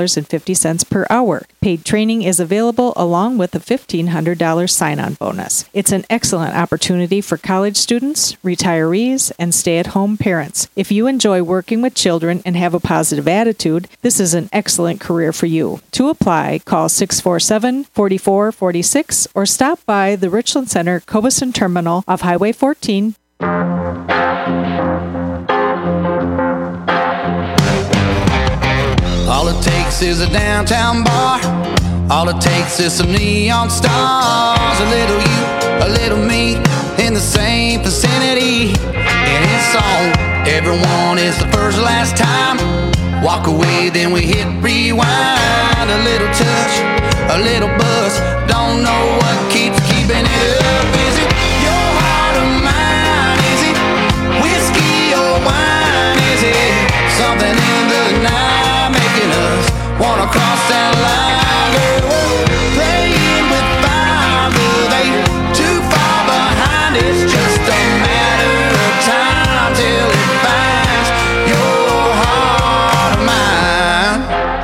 $20.50 per hour. Paid training is available along with a $1,500 sign-on bonus. It's an excellent opportunity for college students, retirees, and stay-at-home parents. If you enjoy working with children and have a positive attitude, this is an excellent career for you. To apply, call 647-4446 or stop by the Richland Center Cowesson Terminal off Highway 14. All it takes is a downtown bar. All it takes is some neon stars. A little you, a little me, in the same vicinity. And it's on. Everyone is the first last time. Walk away, then we hit rewind. A little touch, a little buzz. Don't know what keeps keeping it up. Is it your heart or mine? Is it whiskey or wine? Is it something in the night making us wanna cross that line? Girl, we're playing with fire, but they too far behind. It's just a matter of time till it finds your heart or mine.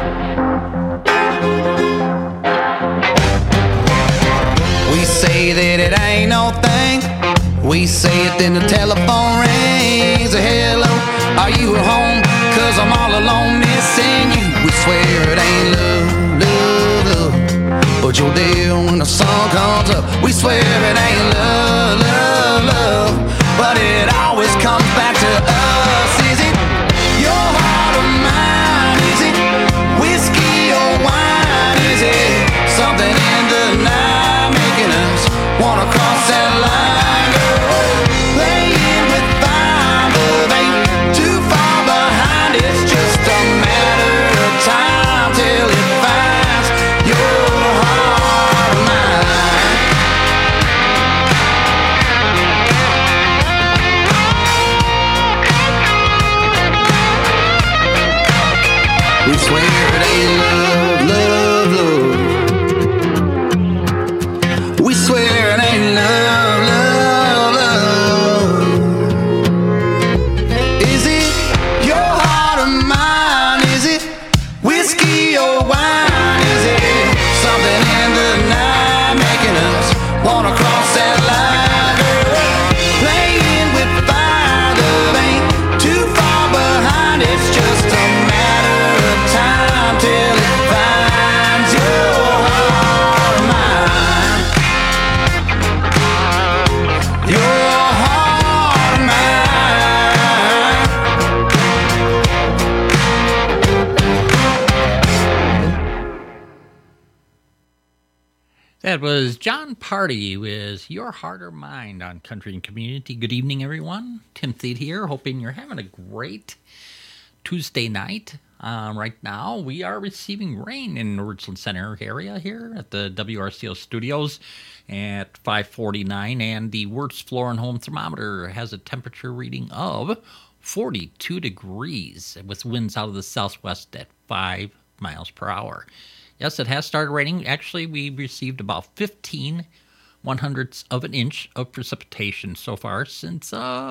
We say that it ain't no thing. We say it, then the telephone rings. Hello, are you at home? 'Cause I'm all alone missing you. We swear it ain't love, love, love, but you're there when the sun comes up. We swear it ain't love, love, love, but it always comes back to us. Is it your heart or mine? Is it whiskey or wine? Is it something in the night making us wanna cross that line? Girl, playing with fire, but ain't too far behind. It's just a matter of time till it finds your heart or mine. We swear it ain't love, love, love. We swear it ain't love, love, love. Is it your heart or mine? Is it whiskey or wine? Is it something in the night making us wanna cross that line? Girl, playing with fire, love ain't too far behind. It's just a matter of time till it finds your heart or mine. Your heart or mine. That was John Party with Your Heart or Mind on Country and Community. Good evening, everyone. Tim Thede here, hoping you're having a great Tuesday night. Right now, we are receiving rain in the Richland Center area here at the WRCO studios at 5:49, and the Wirtz Floor and Home thermometer has a temperature reading of 42 degrees with winds out of the southwest at 5 miles per hour. Yes, it has started raining. Actually, we received about 15/100ths of an inch of precipitation so far since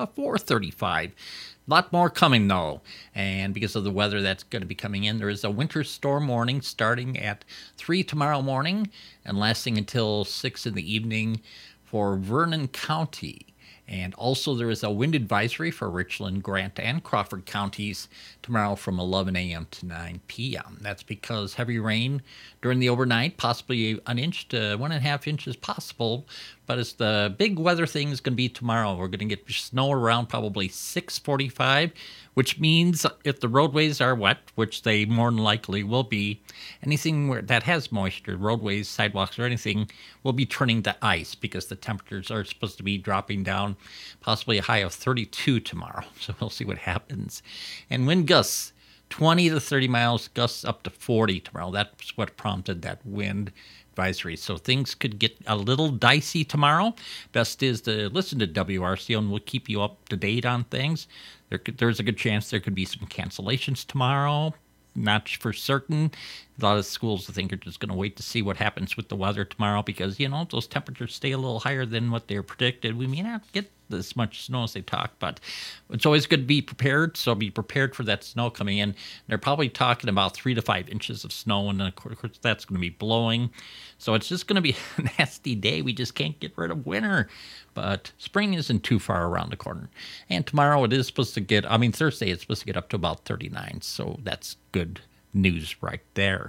4:35. A lot more coming, though, and because of the weather that's going to be coming in, there is a winter storm warning starting at 3 tomorrow morning and lasting until 6 in the evening for Vernon County. And also there is a wind advisory for Richland, Grant, and Crawford counties tomorrow from 11 a.m. to 9 p.m. That's because heavy rain during the overnight, possibly an inch to 1.5 inches possible. But it's the big weather thing is going to be tomorrow. We're going to get snow around probably 6:45, which means if the roadways are wet, which they more than likely will be, anything that has moisture, roadways, sidewalks, or anything, will be turning to ice because the temperatures are supposed to be dropping down, possibly a high of 32 tomorrow. So we'll see what happens. And wind gusts, 20 to 30 miles, gusts up to 40 tomorrow. That's what prompted that wind advisory. So things could get a little dicey tomorrow. Best is to listen to WRCO, and we'll keep you up to date on things. There's a good chance there could be some cancellations tomorrow. Not for certain. A lot of schools, I think, are just going to wait to see what happens with the weather tomorrow because, those temperatures stay a little higher than what they're predicted. We may not get as much snow as they talk, but it's always good to be prepared. So be prepared for that snow coming in. They're probably talking about 3 to 5 inches of snow, and of course that's going to be blowing. So it's just going to be a nasty day. We just can't get rid of winter. But spring isn't too far around the corner. And tomorrow it is supposed to Thursday it's supposed to get up to about 39. So that's good news right there.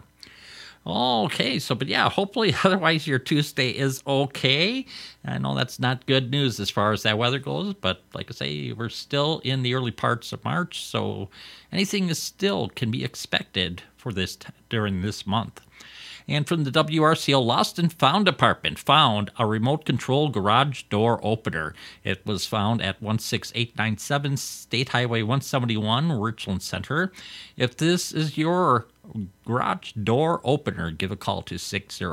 Okay, hopefully otherwise your Tuesday is okay. I know that's not good news as far as that weather goes, but like I say, we're still in the early parts of March, so anything is still can be expected for this during this month. And from the WRCO Lost and Found Department, found a remote control garage door opener. It was found at 16897 State Highway 171, Richland Center. If this is your garage door opener, give a call to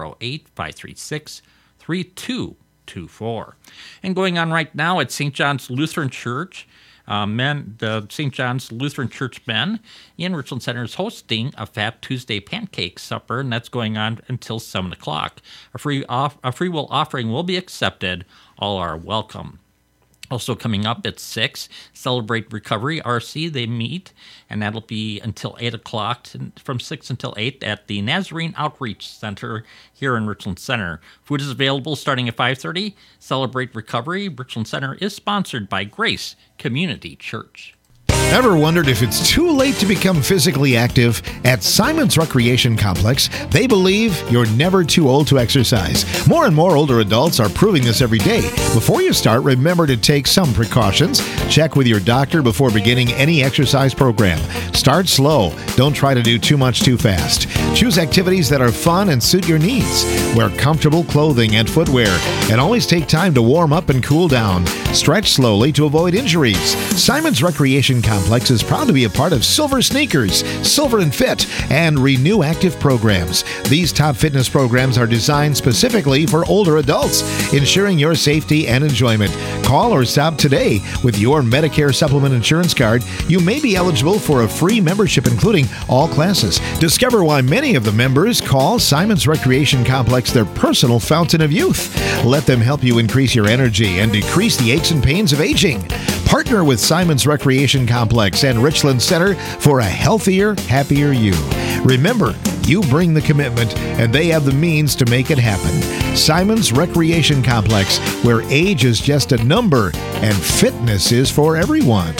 608-536-3224. And going on right now at St. John's Lutheran Church, the St. John's Lutheran Church men in Richland Center is hosting a Fat Tuesday pancake supper, and that's going on until 7 o'clock. A free will offering will be accepted. All are welcome. Also coming up at 6, Celebrate Recovery RC. They meet, and that'll be until 8 o'clock, from 6 until 8 at the Nazarene Outreach Center here in Richland Center. Food is available starting at 5:30. Celebrate Recovery Richland Center is sponsored by Grace Community Church. Ever wondered if it's too late to become physically active? At Simon's Recreation Complex, they believe you're never too old to exercise. More and more older adults are proving this every day. Before you start, remember to take some precautions. Check with your doctor before beginning any exercise program. Start slow. Don't try to do too much too fast. Choose activities that are fun and suit your needs. Wear comfortable clothing and footwear, and always take time to warm up and cool down. Stretch slowly to avoid injuries. Simon's Recreation Complex is proud to be a part of Silver Sneakers, Silver and Fit, and Renew Active programs. These top fitness programs are designed specifically for older adults, ensuring your safety and enjoyment. Call or stop today. With your Medicare Supplement Insurance Card, you may be eligible for a free membership including all classes. Discover why many of the members call Simon's Recreation Complex their personal fountain of youth. Let them help you increase your energy and decrease the aches and pains of aging. Partner with Simon's Recreation Complex and Richland Center for a healthier, happier you. Remember, you bring the commitment, and they have the means to make it happen. Simon's Recreation Complex, where age is just a number and fitness is for everyone.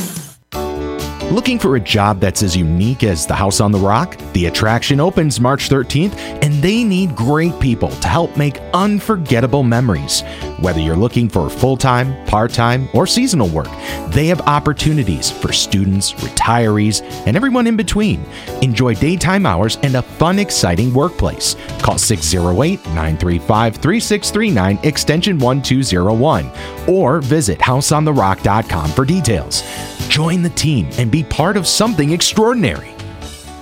Looking for a job that's as unique as the House on the Rock? The attraction opens March 13th, and they need great people to help make unforgettable memories. Whether you're looking for full-time, part-time, or seasonal work, they have opportunities for students, retirees, and everyone in between. Enjoy daytime hours and a fun, exciting workplace. Call 608-935-3639, extension 1201, or visit houseontherock.com for details. Join the team and be part of something extraordinary.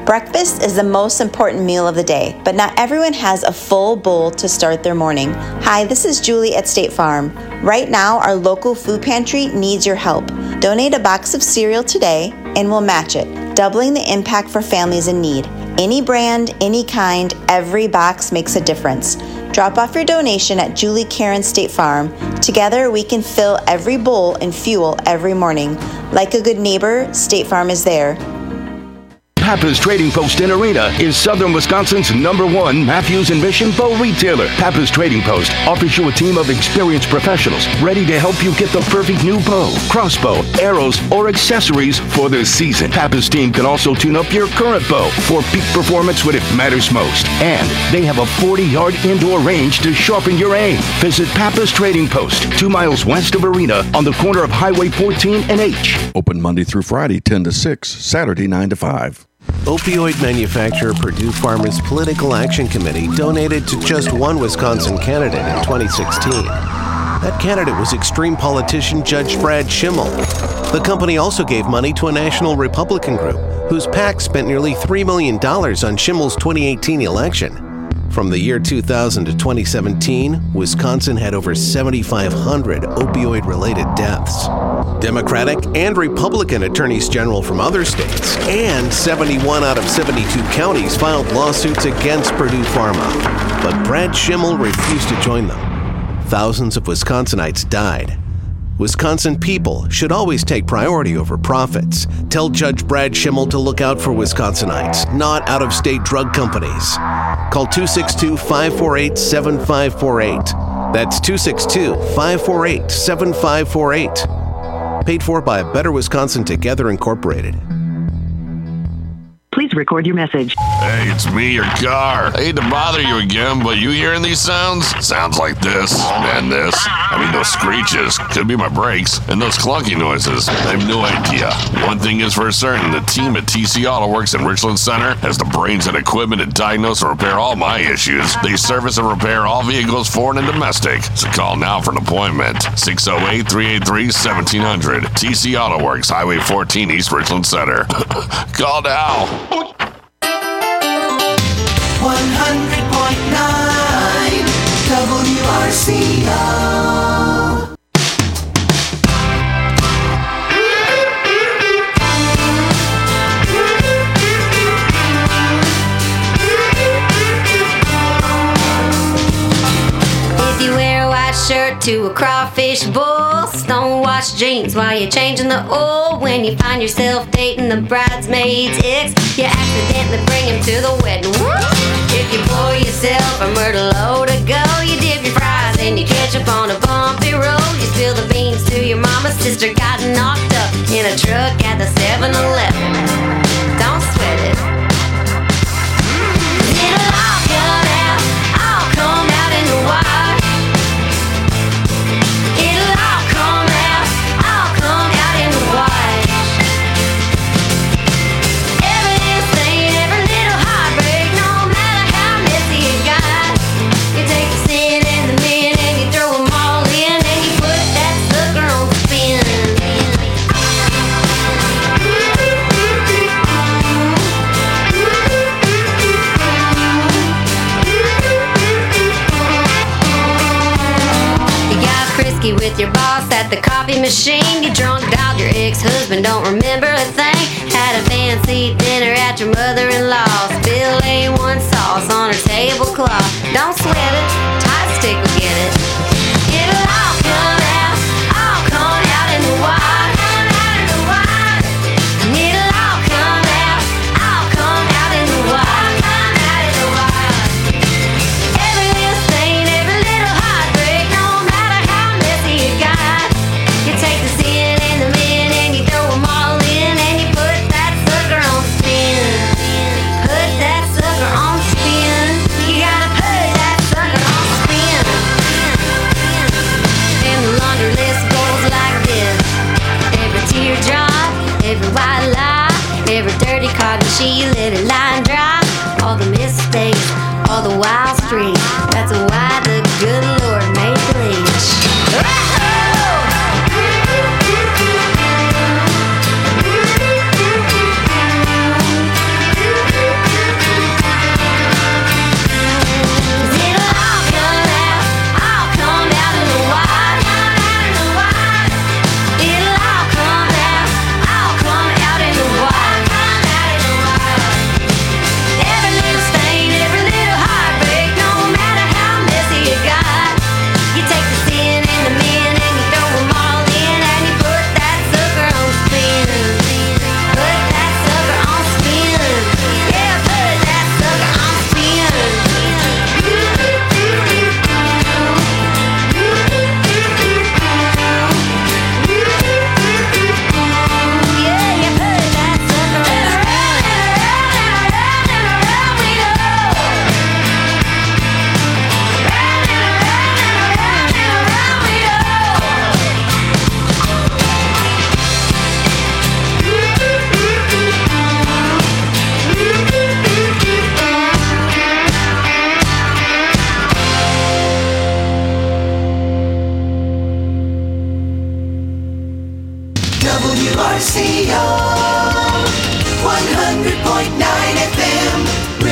Breakfast is the most important meal of the day, but not everyone has a full bowl to start their morning. Hi, this is Julie at State Farm. Right now, our local food pantry needs your help. Donate a box of cereal today and we'll match it, doubling the impact for families in need. Any brand, any kind, every box makes a difference. Drop off your donation at Julie Karen State Farm. Together, we can fill every bowl and fuel every morning. Like a good neighbor, State Farm is there. Pappas Trading Post in Arena is Southern Wisconsin's #1 Matthews and Mission bow retailer. Pappas Trading Post offers you a team of experienced professionals ready to help you get the perfect new bow, crossbow, arrows, or accessories for this season. Pappas team can also tune up your current bow for peak performance when it matters most. And they have a 40-yard indoor range to sharpen your aim. Visit Pappas Trading Post, 2 miles west of Arena on the corner of Highway 14 and H. Open Monday through Friday, 10 to 6, Saturday, 9 to 5. Opioid manufacturer Purdue Pharma's Political Action Committee donated to just one Wisconsin candidate in 2016. That candidate was extreme politician Judge Brad Schimmel. The company also gave money to a national Republican group whose PAC spent nearly $3 million on Schimmel's 2018 election. From the year 2000 to 2017, Wisconsin had over 7,500 opioid-related deaths. Democratic and Republican attorneys general from other states and 71 out of 72 counties filed lawsuits against Purdue Pharma. But Brad Schimmel refused to join them. Thousands of Wisconsinites died. Wisconsin people should always take priority over profits. Tell Judge Brad Schimmel to look out for Wisconsinites, not out-of-state drug companies. Call 262-548-7548. That's 262-548-7548. Paid for by Better Wisconsin Together Incorporated. Please record your message. Hey, it's me, your car. I hate to bother you again, but you hearing these sounds? Sounds like this and this. I mean, those screeches. Could be my brakes. And those clunky noises. I have no idea. One thing is for certain, the team at TC Auto Works in Richland Center has the brains and equipment to diagnose and repair all my issues. They service and repair all vehicles, foreign and domestic. So call now for an appointment. 608-383-1700. TC Auto Works, Highway 14, East Richland Center. Call now. 100.9 WRCO. If you wear a white shirt to a crawfish bowl, stone-washed jeans while you're changing the oil, when you find yourself dating the bridesmaid's ex, you accidentally bring him to the wedding. If you pour yourself a myrtle load to go, you dip your fries and you catch up on a bumpy road. You spill the beans to your mama's sister got knocked up in a truck at the 7-Eleven. Don't sweat it. It'll all come out, all come out in the wash. It'll all come out in the wash. Every little thing, every little heartbreak, no matter how messy it got, you take the sin and the men and you throw them all in and you put that sucker on spin. You got frisky with your boss at the coffee machine. You drunk dialed your ex-husband, don't remember a thing. Had a fancy dinner at your mother-in-law's. Spilled A1 sauce on her tablecloth. Don't sweat it, Tide Stick will get it. It'll all come out in the wash. And it'll all come out in the wash. Every little stain, every little heartbreak, no matter how messy it got, you take the sin and the men and you throw them all in and you put that sucker on spin. Put that sucker on spin. You gotta put that sucker on spin. And the laundry list goes like this: every teardrop, every white lie, every dirty cotton sheet, you let it lie and dry. All the mistakes, all the wild streets. That's why the good Lord made bleach.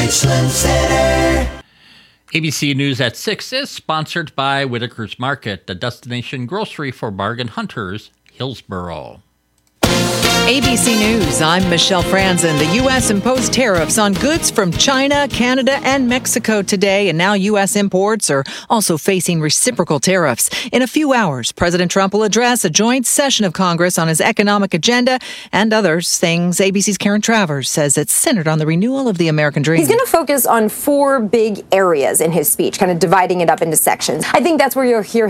Richland Center. ABC News at 6 is sponsored by Whitaker's Market, the destination grocery for bargain hunters, Hillsboro. ABC News, I'm Michelle Franzen. The U.S. imposed tariffs on goods from China, Canada, and Mexico today, and now U.S. imports are also facing reciprocal tariffs. In a few hours, President Trump will address a joint session of Congress on his economic agenda and others, things ABC's Karen Travers says it's centered on the renewal of the American dream. He's going to focus on 4 big areas in his speech, kind of dividing it up into sections. I think that's where you'll hear